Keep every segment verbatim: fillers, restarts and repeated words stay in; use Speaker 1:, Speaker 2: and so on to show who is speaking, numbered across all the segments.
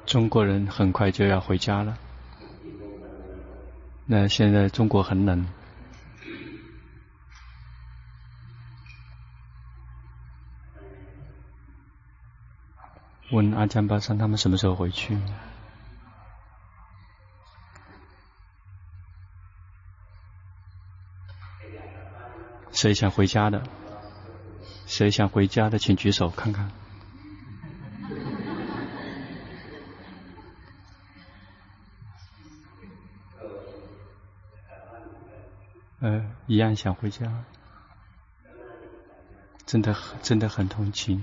Speaker 1: 中国人很快就要回家了。那现在中国很冷，问阿江巴桑他们什么时候回去？谁想回家的？谁想回家的，请举手看看。呃，一样想回家，真的真的很同情。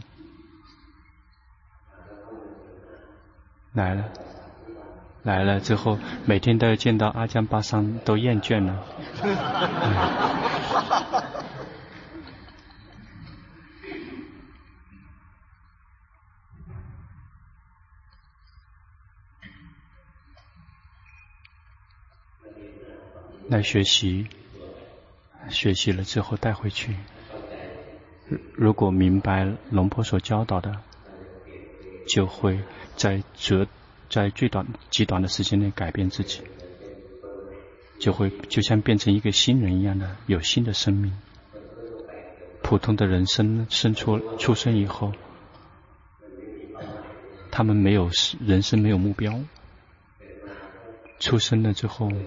Speaker 1: 来了，来了之后，每天都要见到阿江巴桑，都厌倦了。来学习，学习了之后带回去。如果明白龙婆所教导的，就会在最在最短极短的时间内改变自己，就会就像变成一个新人一样的有新的生命。普通的人生生出出生以后，他们没有人生没有目标，出生了之后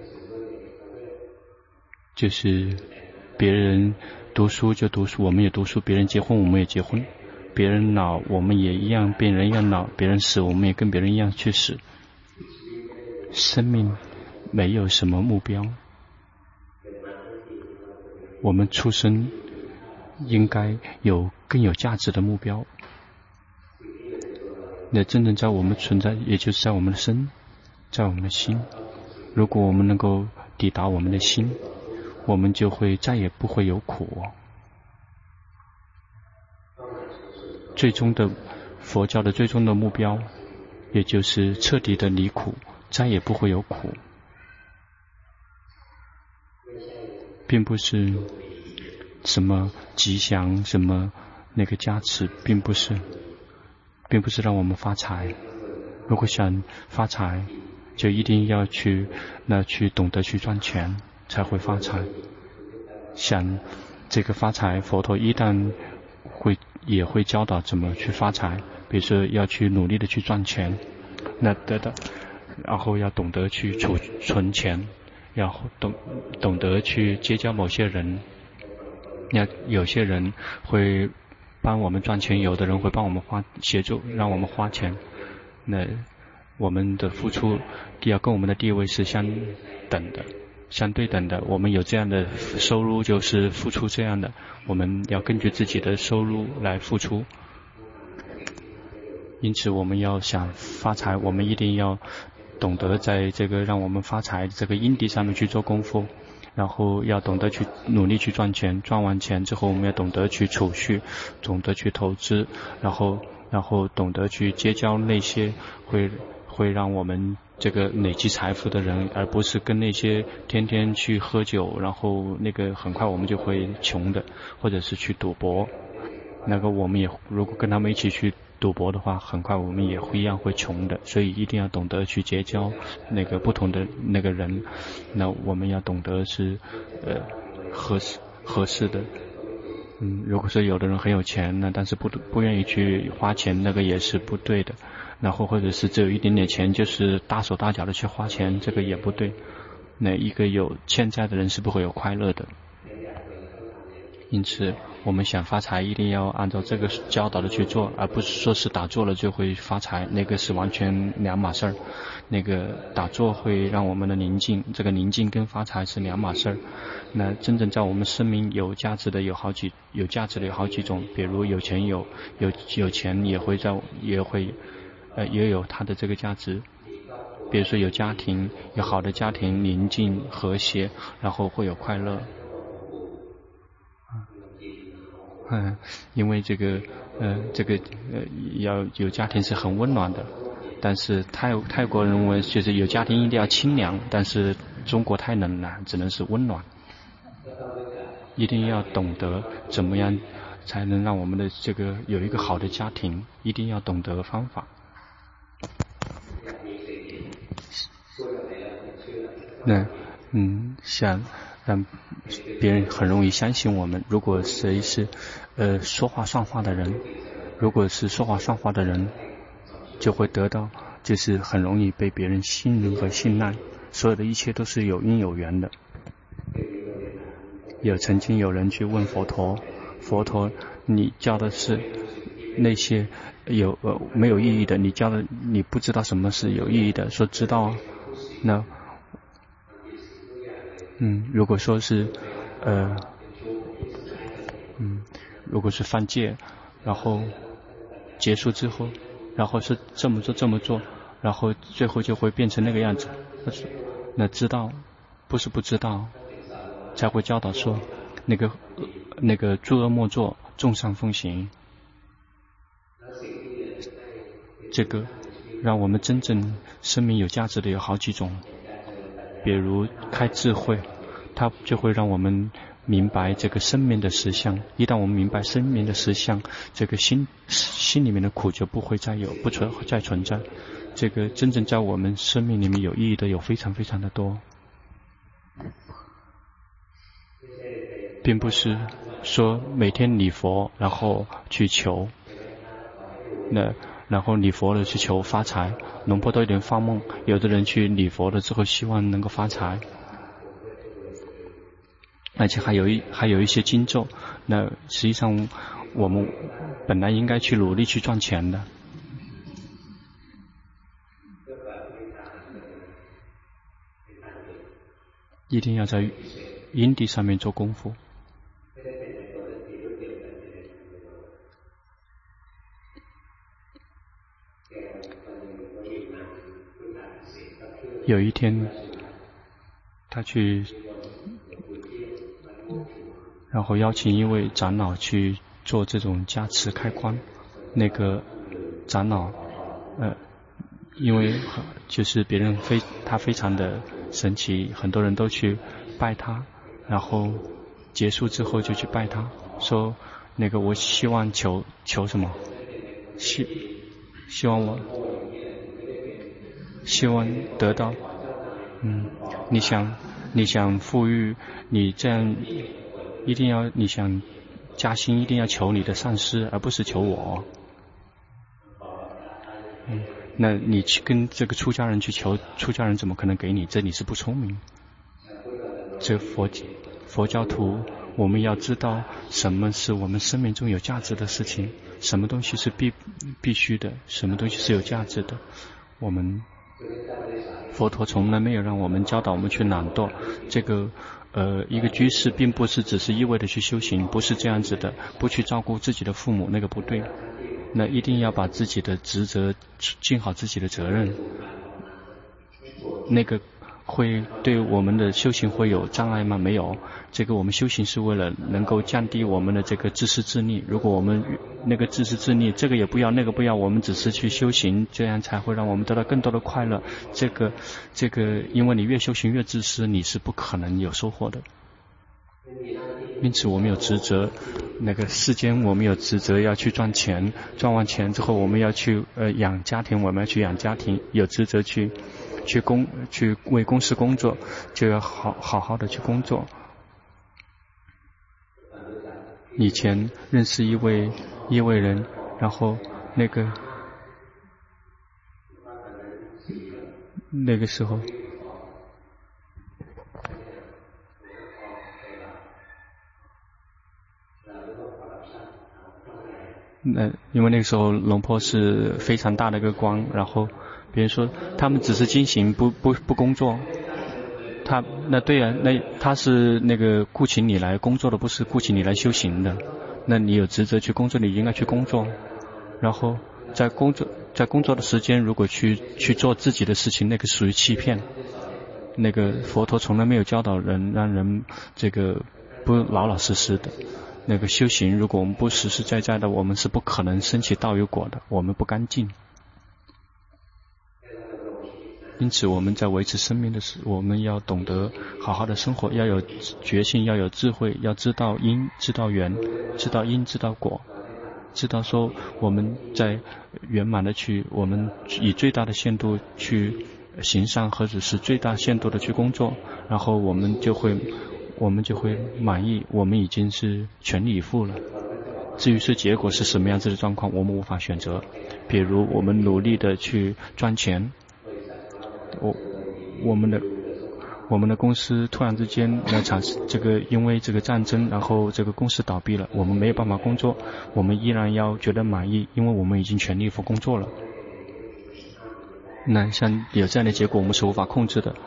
Speaker 1: 就是别人读书就读书，我们也读书；别人结婚我们也结婚，别人老我们也一样，别人一样老；别人死我们也跟别人一样去死。生命没有什么目标，我们出生应该有更有价值的目标。那真正在我们存在，也就是在我们的身，在我们的心。如果我们能够抵达我们的心，我们就会再也不会有苦。最终的佛教的最终的目标，也就是彻底的离苦，再也不会有苦，并不是什么吉祥什么那个加持，并不是并不是让我们发财。如果想发财，就一定要去那去懂得去赚钱才会发财。想这个发财，佛陀一旦会也会教导怎么去发财，比如说要去努力的去赚钱，那得到，然后要懂得去储存钱，要懂懂得去结交某些人。那有些人会帮我们赚钱，有的人会帮我们花协助让我们花钱。那我们的付出要跟我们的地位是相等的，相对等的。我们有这样的收入，就是付出这样的，我们要根据自己的收入来付出。因此我们要想发财，我们一定要懂得在这个让我们发财这个因地上面去做功夫，然后要懂得去努力去赚钱，赚完钱之后我们要懂得去储蓄，懂得去投资，然后然后懂得去结交那些会会让我们这个累积财富的人，而不是跟那些天天去喝酒，然后那个很快我们就会穷的，或者是去赌博，那个我们也如果跟他们一起去赌博的话，很快我们也会一样会穷的。所以一定要懂得去结交那个不同的那个人，那我们要懂得是呃合适合适的。嗯，如果说有的人很有钱呢，但是不不愿意去花钱，那个也是不对的。然后或者是只有一点点钱，就是大手大脚的去花钱，这个也不对。那一个有欠债的人是不会有快乐的。因此我们想发财一定要按照这个教导的去做，而不是说是打坐了就会发财，那个是完全两码事儿。那个打坐会让我们的宁静，这个宁静跟发财是两码事儿。那真正在我们生命有价值的有好几有价值的有好几种，比如有钱有有有钱也会在也会呃也有它的这个价值。比如说有家庭，有好的家庭，宁静和谐，然后会有快乐。嗯，因为这个呃这个呃要有家庭是很温暖的，但是泰泰国人认为就是有家庭一定要清凉，但是中国太冷了，只能是温暖。一定要懂得怎么样才能让我们的这个有一个好的家庭，一定要懂得方法。 那嗯，想让别人很容易相信我们。如果谁是呃说话算话的人，如果是说话算话的人，就会得到就是很容易被别人信任和信赖。所有的一切都是有因有缘的。有曾经有人去问佛陀，佛陀，你教的是那些有呃没有意义的，你教的你不知道什么是有意义的，说知道啊，那嗯，如果说是呃嗯，如果是犯戒，然后结束之后，然后是这么做这么做，然后最后就会变成那个样子。那知道不是不知道，才会教导说那个那个诸恶莫作，众善奉行。这个让我们真正生命有价值的有好几种，比如开智慧，它就会让我们明白这个生命的实相。一旦我们明白生命的实相，这个心心里面的苦就不会再有，不存再存在。这个真正在我们生命里面有意义的有非常非常的多，并不是说每天礼佛然后去求，那然后礼佛了去求发财。龙婆都有点发梦，有的人去礼佛了之后希望能够发财，而且还有一还有一些经咒。那实际上我们本来应该去努力去赚钱的，一定要在因地上面做功夫。有一天他去然后邀请一位长老去做这种加持开光。那个长老呃因为就是别人非他非常的神奇，很多人都去拜他，然后结束之后就去拜他，说那个我希望求求什么，希希望我希望得到嗯你想你想富裕，你这样一定要你想加薪一定要求你的上司，而不是求我。嗯那你去跟这个出家人去求，出家人怎么可能给你？这你是不聪明。这佛佛教徒，我们要知道什么是我们生命中有价值的事情，什么东西是必必须的，什么东西是有价值的。我们佛陀从来没有让我们教导我们去懒惰。这个呃，一个居士并不是只是一味的去修行，不是这样子的，不去照顾自己的父母，那个不对。那一定要把自己的职责尽好自己的责任，那个会对我们的修行会有障碍吗？没有。这个我们修行是为了能够降低我们的这个自私自利。如果我们那个自私自利，这个也不要那个不要，我们只是去修行，这样才会让我们得到更多的快乐。这个这个因为你越修行越自私，你是不可能有收获的。因此我们有职责，那个世间我们有职责要去赚钱，赚完钱之后我们要去呃养家庭，我们要去养家庭，有职责去去工去为公司工作，就要好好好的去工作。以前认识一位一位人，然后那个那个时候那因为那个时候龙坡是非常大的一个光，然后别人说他们只是经行不不不工作，他那对啊，那他是那个雇请你来工作的，不是雇请你来修行的。那你有职责去工作，你应该去工作。然后在工作在工作的时间，如果去去做自己的事情，那个属于欺骗。那个佛陀从来没有教导人让人这个不老老实实的。那个修行，如果我们不实实在在的，我们是不可能升起道有果的，我们不干净。因此我们在维持生命的时候，我们要懂得好好的生活，要有决心，要有智慧，要知道因，知道缘，知道因，知道果，知道说我们在圆满的去，我们以最大的限度去行善或者是最大限度的去工作，然后我们就会我们就会满意，我们已经是全力以赴了。至于是结果是什么样子的状况，我们无法选择。比如我们努力的去赚钱，我我们的我们的公司突然之间那产这个因为这个战争，然后这个公司倒闭了，我们没有办法工作，我们依然要觉得满意，因为我们已经全力以赴工作了。那像有这样的结果，我们是无法控制的。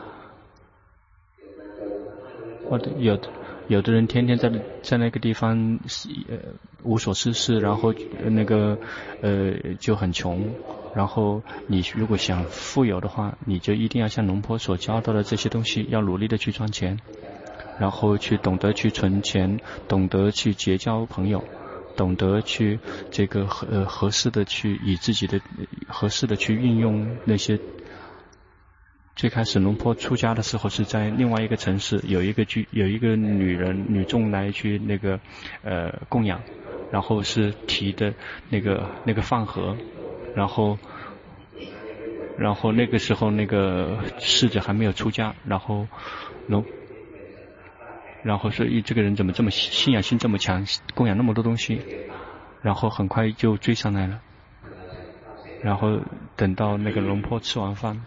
Speaker 1: 或者有的有的人天天在在那个地方呃无所事事，然后那个呃就很穷。然后你如果想富有的话，你就一定要像龙婆所教到的这些东西，要努力的去赚钱，然后去懂得去存钱，懂得去结交朋友，懂得去这个合呃合适的去以自己的合适的去运用那些。最开始龙婆出家的时候是在另外一个城市，有一个居有一个女人女众来去那个呃供养，然后是提的那个那个饭盒，然后然后那个时候那个侍者还没有出家，然后龙然后说这个人怎么这么信仰心这么强，供养那么多东西，然后很快就追上来了。然后等到那个龙婆吃完饭，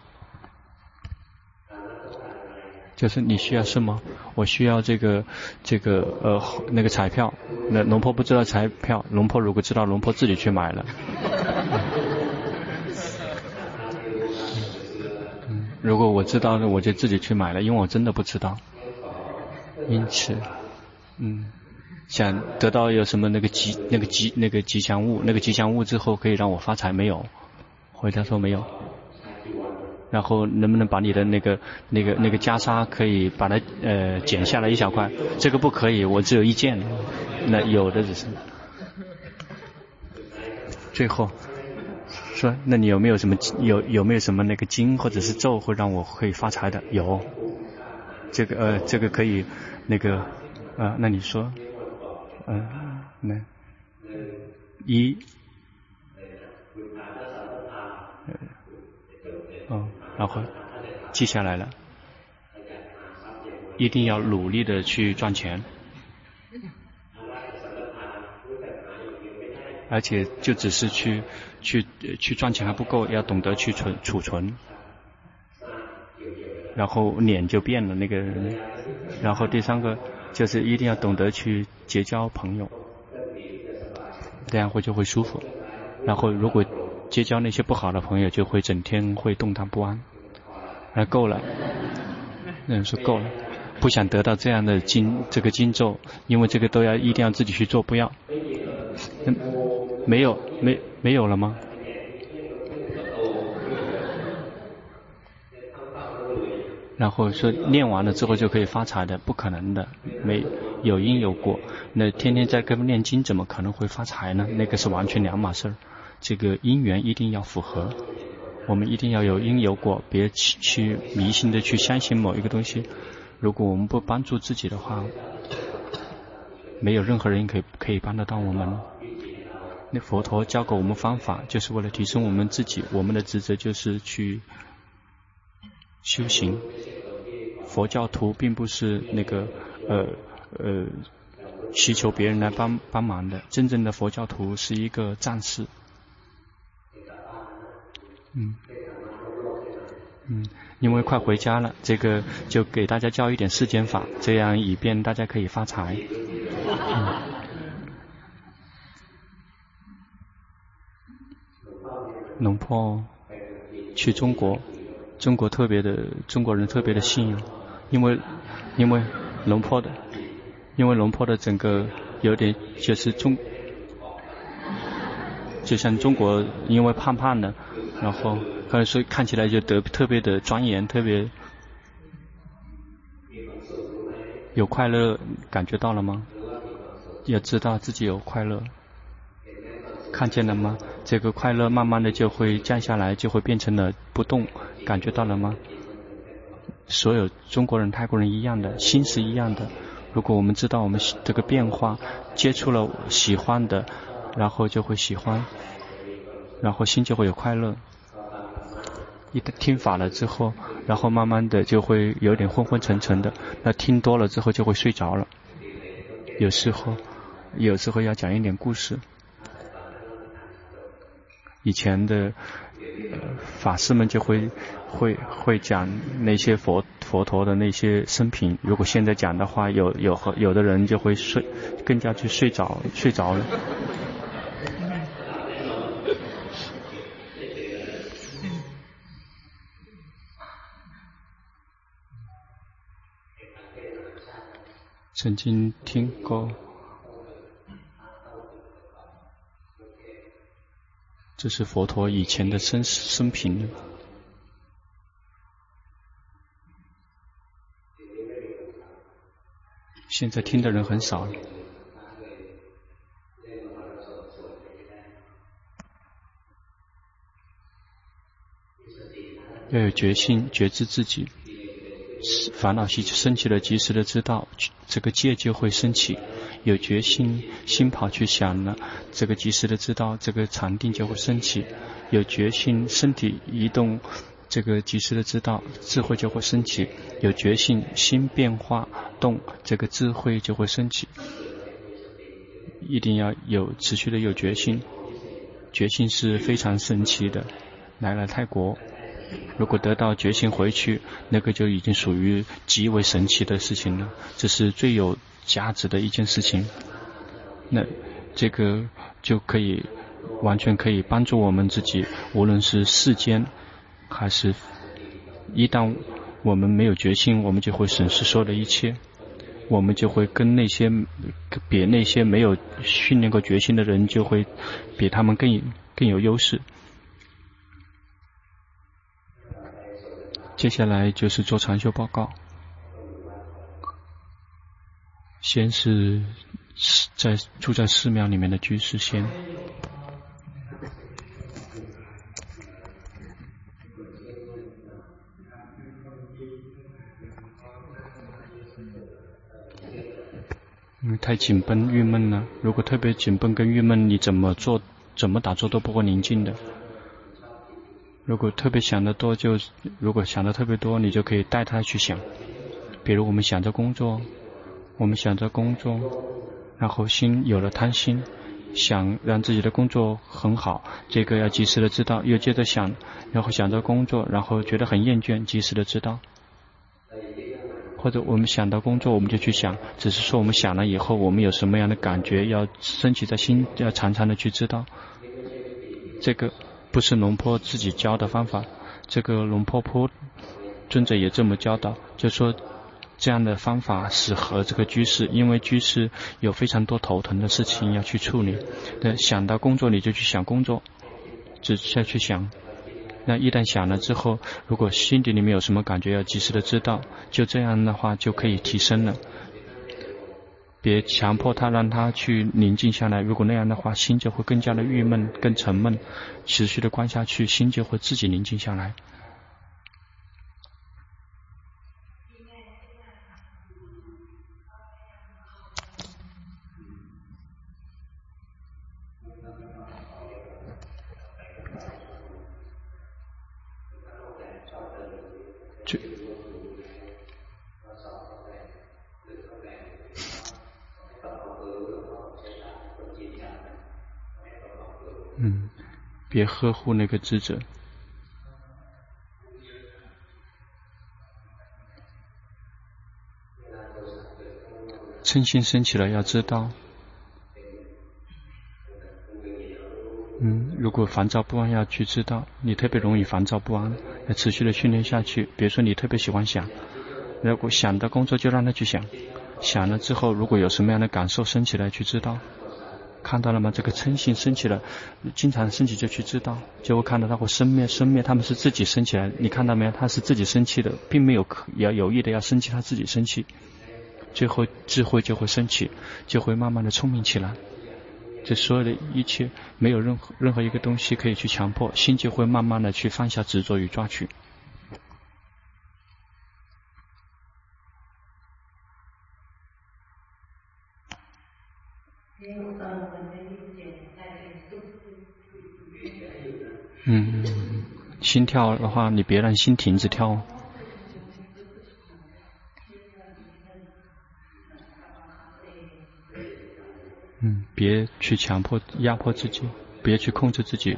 Speaker 1: 就是你需要什么？我需要这个这个呃那个彩票。那龙婆不知道彩票，龙婆如果知道，龙婆自己去买了。嗯，如果我知道了，我就自己去买了，因为我真的不知道。因此，嗯，想得到有什么那个吉那个吉那个吉祥物，那个吉祥物之后可以让我发财没有？回答说没有。然后能不能把你的那个那个那个袈裟可以把它呃剪下来一小块？这个不可以，我只有一件。那有的只是。最后说，那你有没有什么有有没有什么那个经或者是咒会让我可以发财的？有。这个呃这个可以那个呃那你说嗯、呃、那一呃哦。然后记下来了，一定要努力的去赚钱，而且就只是去去去赚钱还不够，要懂得去存储存，然后脸就变了那个人。然后第三个就是一定要懂得去结交朋友，这样会就会舒服。然后如果结交那些不好的朋友，就会整天会动荡不安。那够了，那人说够了，不想得到这样的经这个经咒，因为这个都要一定要自己去做，不要。嗯、没有没没有了吗？然后说念完了之后就可以发财的，不可能的，没有因有果。那天天在跟念经，怎么可能会发财呢？那个是完全两码事儿。这个因缘一定要符合。我们一定要有因有果，别去迷信的去相信某一个东西。如果我们不帮助自己的话，没有任何人可以可以帮得到我们。那佛陀教给我们方法，就是为了提升我们自己。我们的职责就是去修行。佛教徒并不是那个呃呃祈求别人来帮帮忙的，真正的佛教徒是一个战士。嗯嗯，因为快回家了，这个就给大家教一点世间法，这样以便大家可以发财。嗯，龙婆去中国，中国特别的中国人特别的信仰，因为因为龙婆的，因为龙婆的整个有点就是中，就像中国因为胖胖的。然后可能说看起来就得特别的庄严，特别有快乐，感觉到了吗？要知道自己有快乐，看见了吗？这个快乐慢慢的就会降下来，就会变成了不动，感觉到了吗？所有中国人泰国人一样的，心是一样的。如果我们知道我们这个变化，接触了喜欢的，然后就会喜欢，然后心就会有快乐。 一旦听法了之后，然后慢慢的就会有点昏昏沉沉的，那听多了之后就会睡着了。有时候有时候要讲一点故事，以前的、呃、法师们就会会会讲那些佛佛陀的那些生平，如果现在讲的话，有有有的人就会睡，更加去睡着睡着了。曾经听过，这是佛陀以前的生生平。现在听的人很少了。要有决心，觉知自己。烦恼习升起了，及时的知道，这个戒就会升起。有决心，心跑去想了，这个及时的知道，这个禅定就会升起。有决心，身体移动，这个及时的知道，智慧就会升起。有决心，心变化动，这个智慧就会升起。一定要有持续的有决心，决心是非常神奇的。来了泰国，如果得到决心回去，那个就已经属于极为神奇的事情了，这是最有价值的一件事情。那这个就可以完全可以帮助我们自己，无论是世间还是一旦我们没有决心，我们就会审视所有的一切，我们就会跟那些比那些没有训练过决心的人就会比他们更更有优势。接下来就是做禅修报告，先是在住在寺庙里面的居士先。因为太紧绷郁闷了，如果特别紧绷跟郁闷，你怎么做怎么打坐都不会宁静的。如果特别想得多，就如果想得特别多，你就可以带他去想。比如我们想着工作，我们想着工作，然后心有了贪心，想让自己的工作很好，这个要及时的知道，又接着想，然后想着工作，然后觉得很厌倦，及时的知道。或者我们想到工作，我们就去想，只是说我们想了以后，我们有什么样的感觉，要升起在心，要常常的去知道。这个不是龙坡自己教的方法，这个龙坡坡尊者也这么教导，就说这样的方法适合这个居士，因为居士有非常多头疼的事情要去处理。那想到工作，你就去想工作，只是要去想。那一旦想了之后，如果心底里面有什么感觉，要及时的知道，就这样的话就可以提升了。别强迫他，让他去宁静下来，如果那样的话，心就会更加的郁闷更沉闷，持续的观下去，心就会自己宁静下来。嗯，别呵护那个智者。嗔心升起来要知道。嗯，如果烦躁不安要去知道，你特别容易烦躁不安，要持续的训练下去。比如说你特别喜欢想，如果想的工作就让他去想，想了之后如果有什么样的感受升起来去知道。看到了吗？这个嗔心升起了，经常升起就去知道，就会看到它会生灭，生灭他们是自己升起来，你看到没有？它是自己生气的，并没有要有意的要生气，它自己生气，最后智慧就会升起，就会慢慢的聪明起来。这所有的一切没有任何任何一个东西可以去强迫，心就会慢慢的去放下执着与抓取。嗯， 心跳的话，你别让心停止跳。嗯，别去强迫、压迫自己，别去控制自己。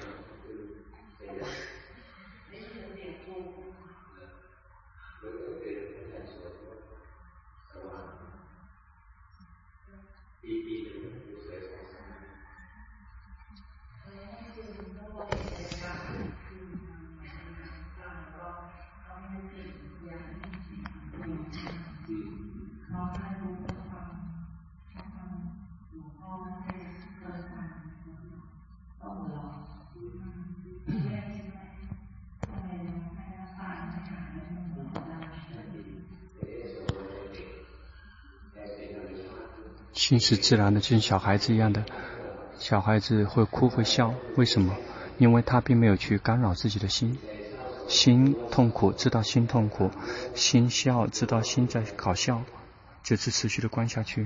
Speaker 1: 心是自然的，就像小孩子一样的，小孩子会哭会笑，为什么？因为他并没有去干扰自己的心。心痛苦，知道心痛苦；心笑，知道心在搞笑，就是持续的观下去。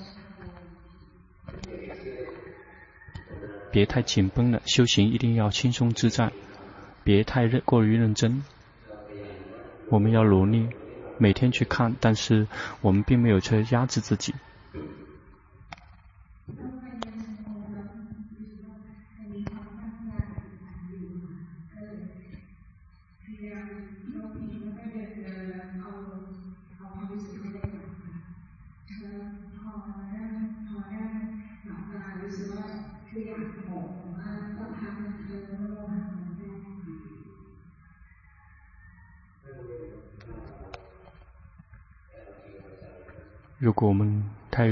Speaker 1: 别太紧绷了，修行一定要轻松自在，别太认过于认真。我们要努力，每天去看，但是我们并没有去压制自己。如果我们太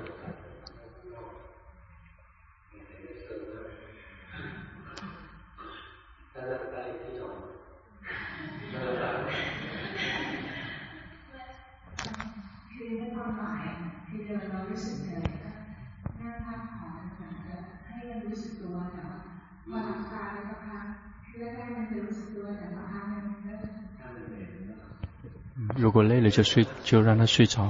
Speaker 1: 如果累了就睡，就让他睡着。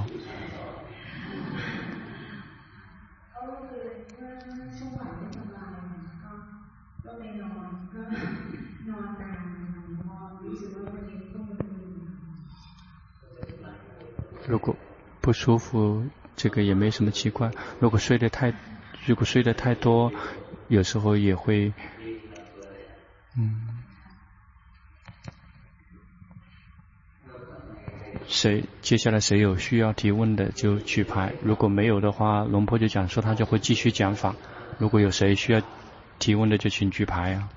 Speaker 1: 如果不舒服，这个也没什么奇怪。如果睡得太，如果睡得太多，有时候也会，嗯。谁接下来谁有需要提问的就举牌，如果没有的话，龙婆就讲说他就会继续讲法。如果有谁需要提问的就请举牌啊。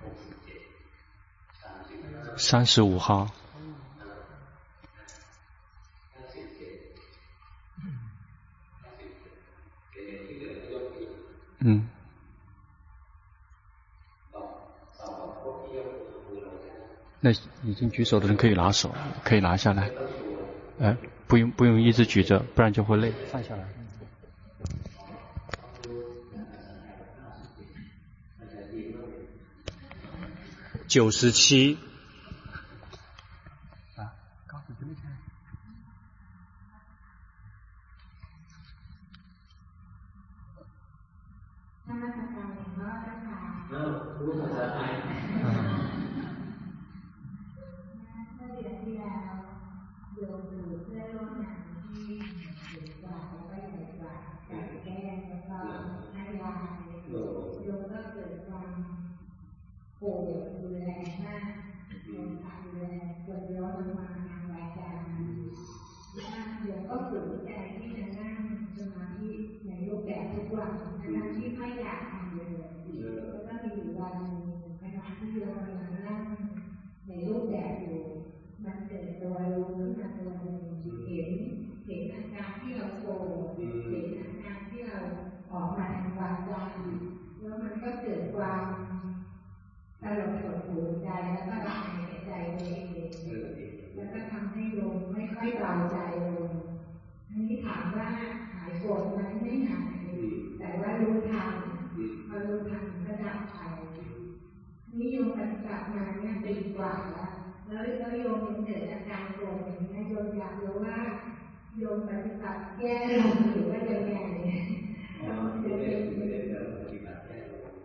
Speaker 1: 三十五号。嗯。那已经举手的人可以拿手，可以拿下来。呃，不用不用一直举着，不然就会累。放下来。九十七。啊，高子真厉害。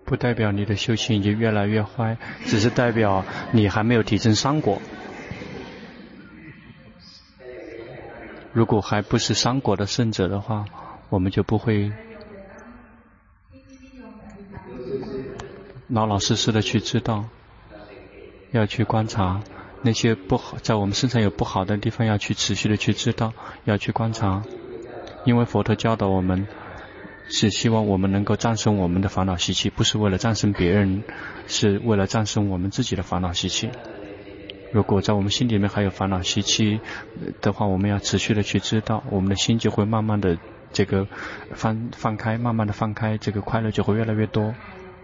Speaker 1: 不代表你的修行已经越来越坏，只是代表你还没有提升三果。如果还不是三果的圣者的话，我们就不会老老实实的去知道，要去观察那些不好，在我们身上有不好的地方，要去持续的去知道，要去观察。因为佛陀教导我们是希望我们能够战胜我们的烦恼习气，不是为了战胜别人，是为了战胜我们自己的烦恼习气。如果在我们心里面还有烦恼习气的话，我们要持续的去知道，我们的心就会慢慢的这个放放开，慢慢的放开，这个快乐就会越来越多。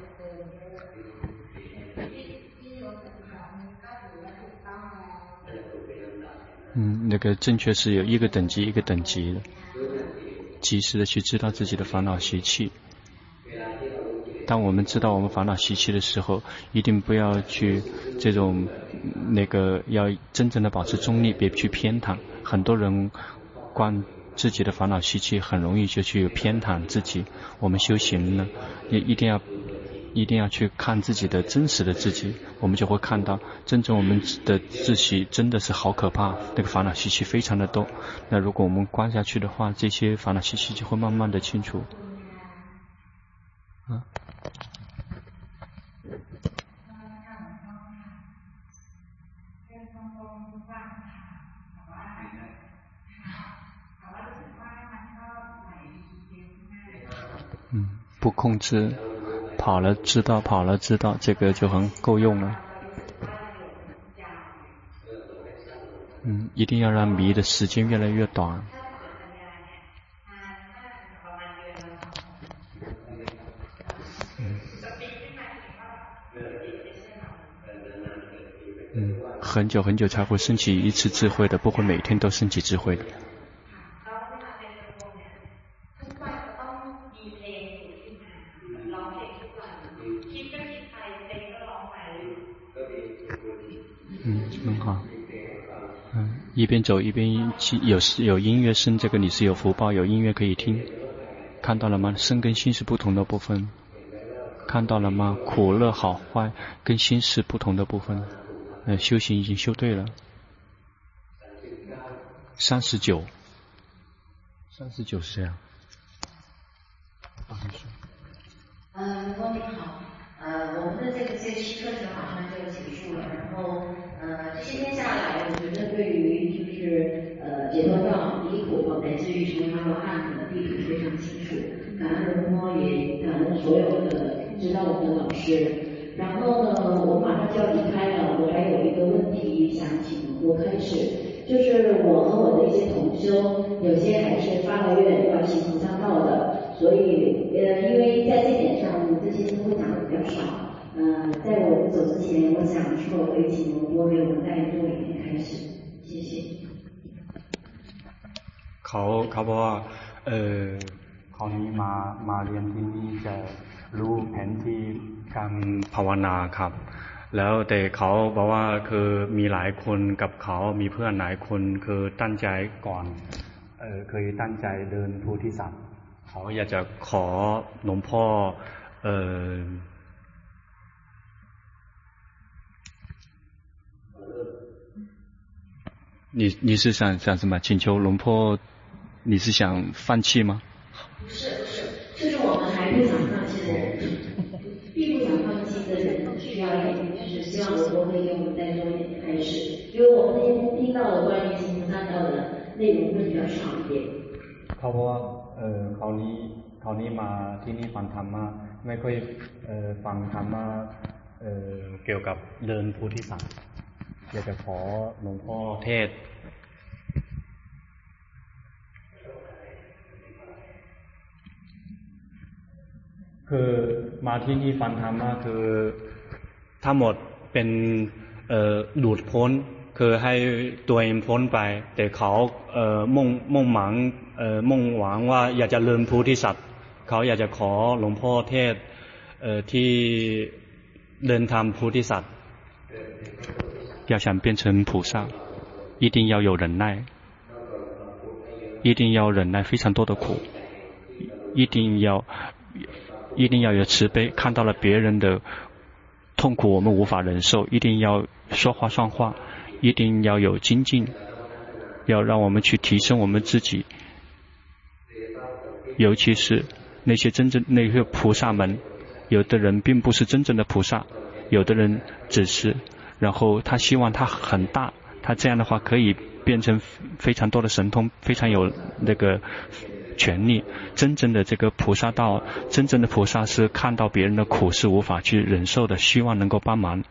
Speaker 1: 嗯，那个正确是有一个等级一个等级的，及时的去知道自己的烦恼习气。当我们知道我们烦恼习气的时候，一定不要去这种那个要真正的保持中立，别去偏袒。很多人观自己的烦恼习气，很容易就去偏袒自己。我们修行呢，也一定要一定要去看自己的真实的自己，我们就会看到真正我们的自习真的是好可怕，那个烦恼习气非常的多。那如果我们观下去的话，这些烦恼习气就会慢慢的清除。啊嗯，不控制，跑了知道，跑了知道，这个就很够用了。嗯，一定要让迷的时间越来越短。嗯，嗯，很久很久才会升起一次智慧的，不会每天都升起智慧的。嗯，很好。嗯，一边走一边有有音乐声，这个你是有福报，有音乐可以听。看到了吗？身跟心是不同的部分。看到了吗？苦乐好坏跟心是不同的部分。呃，修行已经修对了。三十九，三十九是这样。啊，你说。
Speaker 2: 呃，卢总你好，呃，我们的这个这期课程马上就结束了，然后呃，这些天下来，我觉得对于就是呃解脱道离苦乃至于成为阿罗汉的地图非常清楚，感恩龙波也感恩所有的指导我们的老师。然后呢，我马上就要离开了，我还有一个问题想请我开始，就是我和我的一些同修，有些还是发了愿要行菩萨道的，所以呃，因为在这点上，这些都会讲的比较少。呃，在我走之前，我想是否可以请龙波给我们带做一点开始，谢谢。
Speaker 1: เขาเขาบอกว่าเออเขานี้มามาเรียนที่นี่จะรู้แผนที่การภาวนาครับแล้วแต่เขาบอกว่าคือมีหลายคนกับเขามีเพื่อนหลายคนคือตั้งใจก่อนเออเคยตั้งใจเดินโพธิสัตว์เขาอยากจะขอหลวงพ่อเออ你你是想想什么？请求龙婆，你是想放弃吗？
Speaker 2: 不是不是，就是我们还不想放弃的人，并不想放弃的人，需要一点，就是希望龙婆可以给我们再多一点开始，因为我们那天听到的关于行菩萨道的内容会比较少一点。
Speaker 1: เขาบอกว่าเออเขานี้เขานี้มาที่นี่ฟังธรรมะไม่ค่อยเออฟังธรรมะเออเกี่ยวกับเดินโพธิสัตว์อยากจะขอหลวงพ่อเทศคือมาที่นี่ฟังธรรมะคือทั้งหมดเป็นเอ่อหลุดพ้นคือให้ตัวเองพ้นไปแต่เขาเอ่อมุ่งมุ่งหวังเอ่อมุ่งหวังว่าอยากจะเดินโพธิสัตว์เขาอยากจะขอหลวงพ่อเทศเอ่อที่เดินธรรมโพธิสัตว์要想变成菩萨一定要有忍耐一定要忍耐非常多的苦一定要一定要有慈悲，看到了别人的痛苦我们无法忍受，一定要说话算话，一定要有精进，要让我们去提升我们自己，尤其是那些真正那些菩萨们，有的人并不是真正的菩萨，有的人只是，然后他希望他很大，他这样的话可以变成非常多的神通，非常有那个权利。真正的这个菩萨道，真正的菩萨是看到别人的苦是无法去忍受的，希望能够帮忙，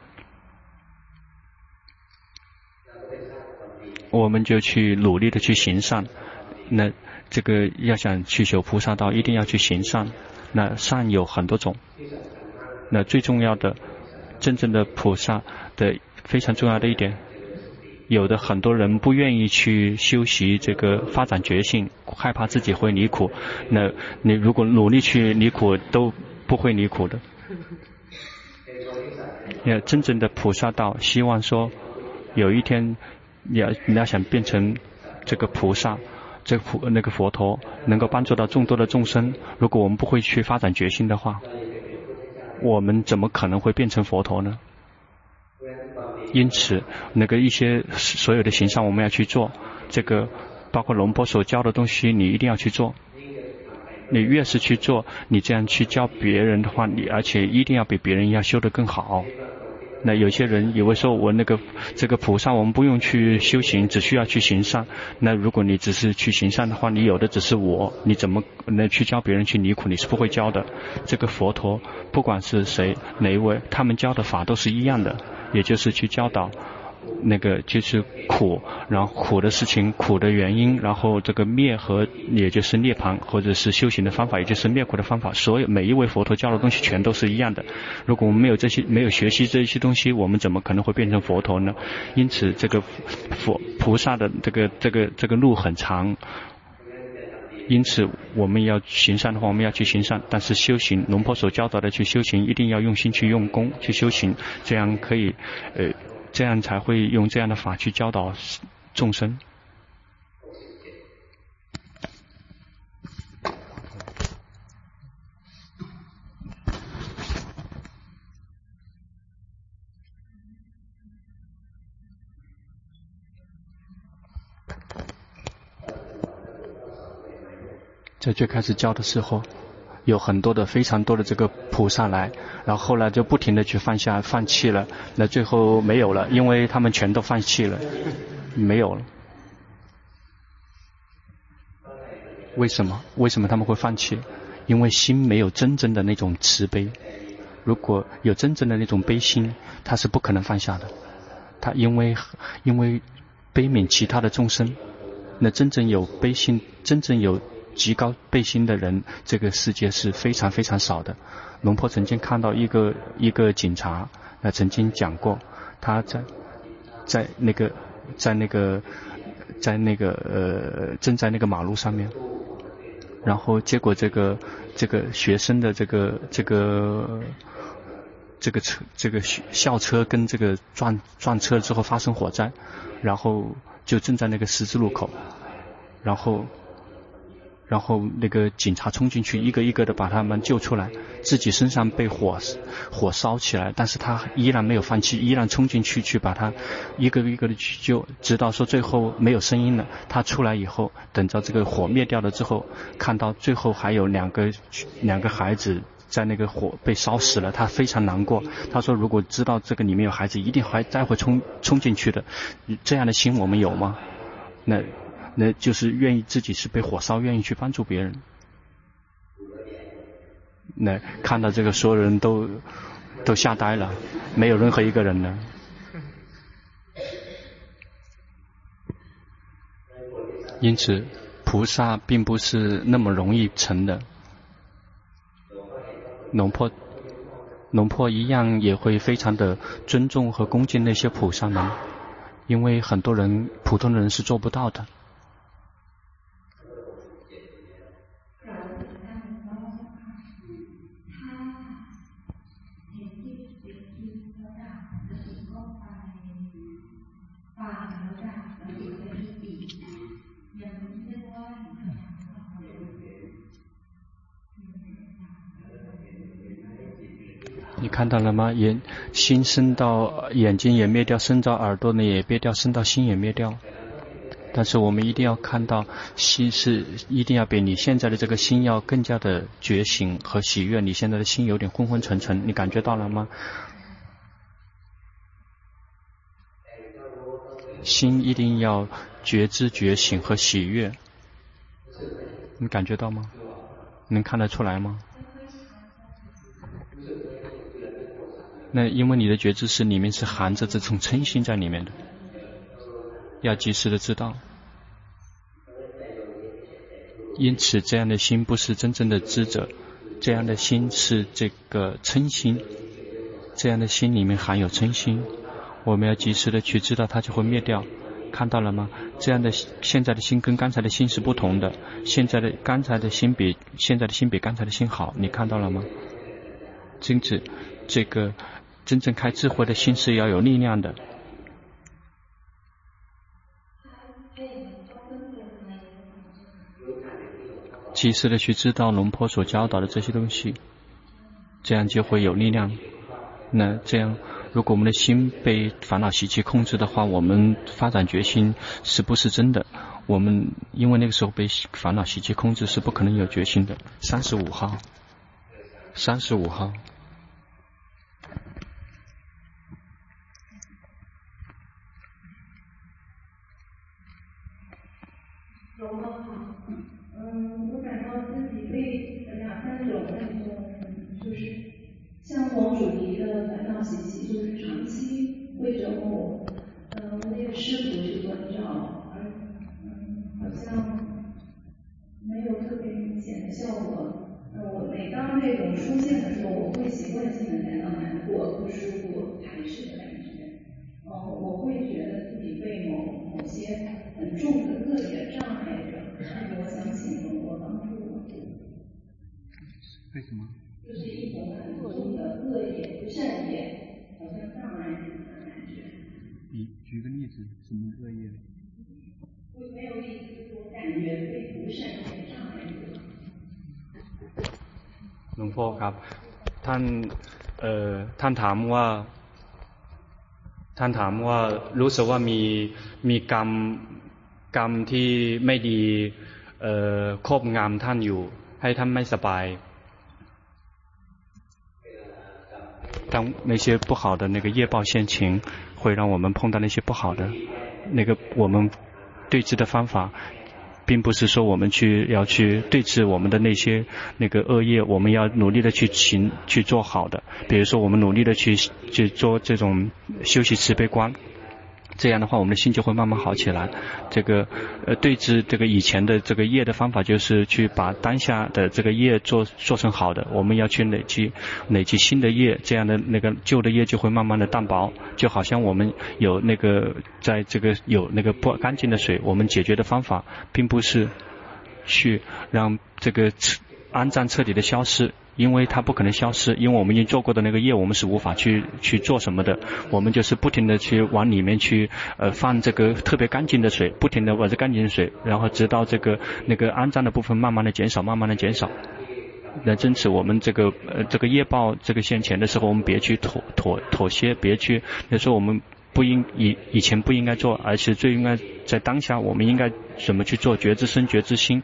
Speaker 1: 我们就去努力的去行善。那这个要想去修菩萨道，一定要去行善。那善有很多种，那最重要的真正的菩萨的非常重要的一点，有的很多人不愿意去修习这个发展觉性，害怕自己会离苦，那你如果努力去离苦都不会离苦的。要真正的菩萨道，希望说有一天你要你要想变成这个菩萨，这个佛那个佛陀能够帮助到众多的众生，如果我们不会去发展决心的话，我们怎么可能会变成佛陀呢？因此那个一些所有的行善我们要去做，这个包括龙婆所教的东西你一定要去做，你越是去做，你这样去教别人的话，你而且一定要比别人要修得更好。那有些人以为说我那个这个菩萨我们不用去修行，只需要去行善，那如果你只是去行善的话，你有的只是我，你怎么能去教别人去离苦？你是不会教的。这个佛陀不管是谁哪一位，他们教的法都是一样的，也就是去教导那个就是苦，然后苦的事情，苦的原因，然后这个灭和也就是涅槃，或者是修行的方法，也就是灭苦的方法，所有每一位佛陀教的东西全都是一样的。如果我们没有这些，没有学习这些东西，我们怎么可能会变成佛陀呢？因此这个佛菩萨的这个这个这个路很长，因此我们要行善的话，我们要去行善，但是修行龙婆所教导的去修行，一定要用心去用功去修行，这样可以呃这样才会用这样的法去教导众生。在最开始教的时候，有很多的非常多的这个菩萨来，然后后来就不停的去放下放弃了，那最后没有了，因为他们全都放弃了，没有了。为什么？为什么他们会放弃？因为心没有真正的那种慈悲。如果有真正的那种悲心，他是不可能放下的。他因为因为悲悯其他的众生，那真正有悲心，真正有极高悲心的人，这个世界是非常非常少的。龙婆曾经看到一个一个警察，那曾经讲过，他在在那个在那个在那个呃正在那个马路上面，然后结果这个这个学生的这个这个这个车这个校车跟这个撞撞车之后发生火灾，然后就正在那个十字路口，然后然后那个警察冲进去，一个一个的把他们救出来，自己身上被火火烧起来，但是他依然没有放弃，依然冲进去去把他一个一个的去救，直到说最后没有声音了，他出来以后，等着这个火灭掉了之后，看到最后还有两个两个孩子在那个火被烧死了，他非常难过。他说如果知道这个里面有孩子，一定还再会冲冲进去的。这样的心我们有吗？那那就是愿意自己是被火烧，愿意去帮助别人。那看到这个所有人都都吓呆了，没有任何一个人呢。因此菩萨并不是那么容易成的。龙婆龙婆一样也会非常的尊重和恭敬那些菩萨们，因为很多人普通的人是做不到的。 看到了吗？眼心升到眼睛也灭掉，升到耳朵呢也灭掉，升到心也灭掉。但是我们一定要看到，心是一定要比你现在的这个心要更加的觉醒和喜悦。你现在的心有点昏昏沉沉，你感觉到了吗？心一定要觉知、觉醒和喜悦，你感觉到吗？能看得出来吗？那因为你的觉知是里面是含着这种嗔心在里面的，要及时的知道。因此这样的心不是真正的知者，这样的心是这个嗔心，这样的心里面含有嗔心，我们要及时的去知道，它就会灭掉。看到了吗？这样的现在的心跟刚才的心是不同的，现在的刚才的心比现在的心比刚才的心好，你看到了吗？因此这个真正开智慧的心是要有力量的。及时的去知道龙婆所教导的这些东西，这样就会有力量。那这样如果我们的心被烦恼习气控制的话，我们发展决心是不是真的？我们因为那个时候被烦恼习气控制，是不可能有决心的。三十五号，三十五号。
Speaker 3: 龙婆好，嗯，我感到自己被两三种那种，就是像王主题的烦恼习气，就是长期为着我，嗯，那个师傅去关照，而嗯，好像没有特别明显的效果。呃，我每当这种出现的时候，我会习惯性的感到难过、不舒服、排斥的感觉。哦，我会觉得自己被某某些很重的个业障碍着，我想请龙婆帮助我。
Speaker 1: 为什么？
Speaker 3: 就是一种很重的恶业、不善业，好像障碍着的感觉。
Speaker 1: 你举个例子，什么恶业？
Speaker 3: 我没有例子，我感觉被不善业障碍着。
Speaker 1: หลวงพ่อครับท่านเอ่อท่านถามว่าท่านถามว่ารู้สึกว่ามีมีกรรมกรรมที่ไม่ดีเอ่อครอบงำท่านอยู่ให้ท่านไม่สบาย当那些不好的那个业报现情，会让我们碰到那些不好的那个我们对治的方法，并不是说我们去要去对治我们的那些那个恶业，我们要努力的去行去做好的。比如说我们努力的去去做这种修习慈悲观，这样的话我们的心就会慢慢好起来。这个呃对治这个以前的这个业的方法，就是去把当下的这个业做做成好的。我们要去累积累积新的业，这样的那个旧的业就会慢慢的淡薄。就好像我们有那个在这个有那个不干净的水，我们解决的方法并不是去让这个肮脏彻底的消失，因为它不可能消失，因为我们已经做过的那个业，我们是无法去去做什么的。我们就是不停的去往里面去呃放这个特别干净的水，不停的往这干净的水，然后直到这个那个肮脏的部分慢慢的减少，慢慢的减少。那因此我们这个呃这个业报这个现前的时候，我们别去妥妥妥协，别去那时候我们不应以以前不应该做，而是最应该在当下我们应该怎么去做觉知身觉知心。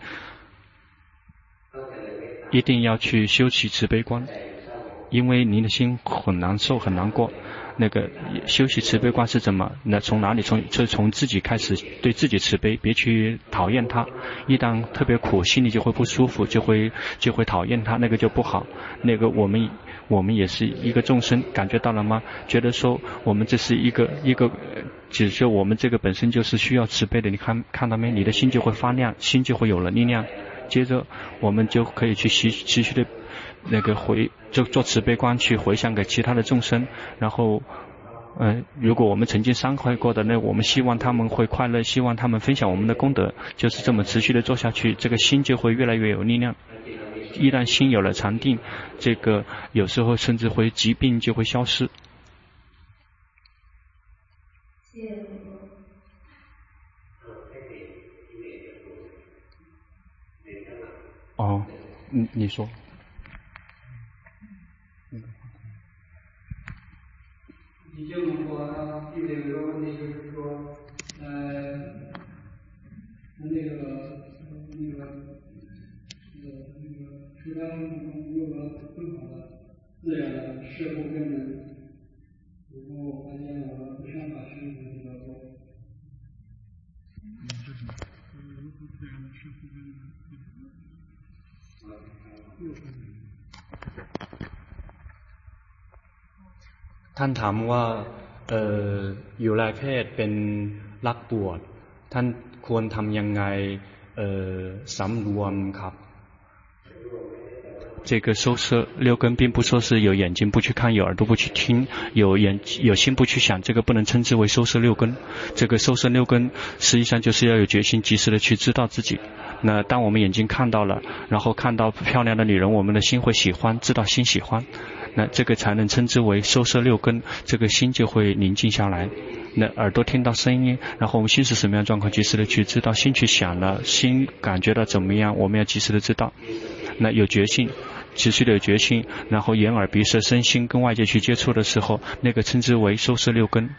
Speaker 1: 一定要去修习慈悲观，因为您的心很难受很难过。那个修习慈悲观是怎么？那从哪里？从就从自己开始，对自己慈悲，别去讨厌他。一旦特别苦，心里就会不舒服，就会就会讨厌他，那个就不好。那个我们我们也是一个众生，感觉到了吗？觉得说我们这是一个一个，只是我们这个本身就是需要慈悲的。你看看到没？你的心就会发亮，心就会有了力量。接着我们就可以去持持续的那个回就做慈悲观，去回向给其他的众生。然后嗯、呃，如果我们曾经伤害过的，那我们希望他们会快乐，希望他们分享我们的功德，就是这么持续的做下去，这个心就会越来越有力量。一旦心有了禅定，这个有时候甚至会疾病就会消失。哦，你你说。
Speaker 4: 你这么说，他记得有个问题就是说，呃，那个那个那个那个出家生活中有个更好的自然的事物根本，如果我发现我不善法师的那个做，嗯，是什么？如何自然的事物根本？六分。
Speaker 1: ท่านถามว่าเอ่ออยู่รายเพศเป็นรักบวชท่านควรทำยังไงเอ่อสำรวมครับ这个收摄六根并不说是有眼睛不去看，有耳朵不去听，有眼有心不去想，这个不能称之为收摄六根。这个收摄六根实际上就是要有决心，及时的去知道自己。那当我们眼睛看到了，然后看到漂亮的女人，我们的心会喜欢，知道心喜欢，那这个才能称之为收摄六根，这个心就会宁静下来。那耳朵听到声音，然后我们心是什么样状况，及时的去知道，心去想了，心感觉到怎么样，我们要及时的知道。那有决心，持续的有决心，然后眼耳鼻舌身心跟外界去接触的时候，那个称之为收摄六根。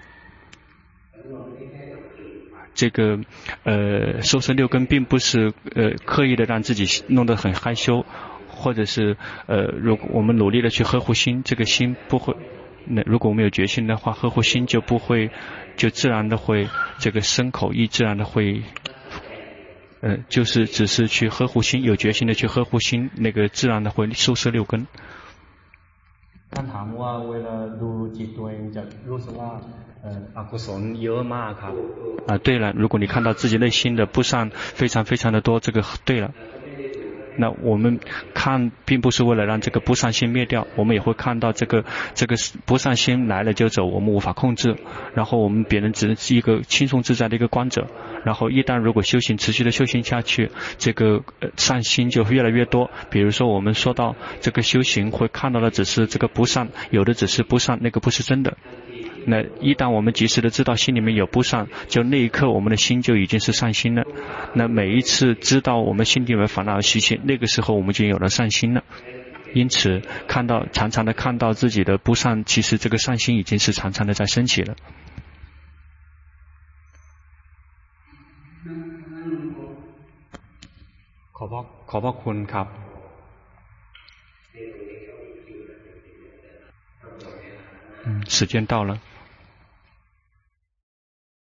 Speaker 1: 这个呃收摄六根并不是呃刻意的让自己弄得很害羞，或者是呃如果我们努力的去呵护心，这个心不会，那如果我们有决心的话，呵护心就不会，就自然的会这个身口意自然的会呃就是只是去呵护心，有决心的去呵护心，那个自然的会收摄六根。ท่านถามว่าเวลาดูจิตตัวเองจะรู้สึกว่าอกุศลเยอะมากครับ啊对了，如果你看到自己内心的不善非常非常的多，这个对了。那我们看并不是为了让这个不善心灭掉，我们也会看到这个这个不善心来了就走，我们无法控制，然后我们别人只是一个轻松自在的一个观者，然后一旦如果修行持续的修行下去，这个善心就越来越多。比如说我们说到这个修行会看到的只是这个不善，有的只是不善，那个不是真的。那一旦我们及时的知道心里面有不善，就那一刻我们的心就已经是善心了。那每一次知道我们心里面烦恼习气，那个时候我们就有了善心了。因此看到常常的看到自己的不善，其实这个善心已经是常常的在升起了。ขอบพระขอบพระคุณครับ嗯，时间到了。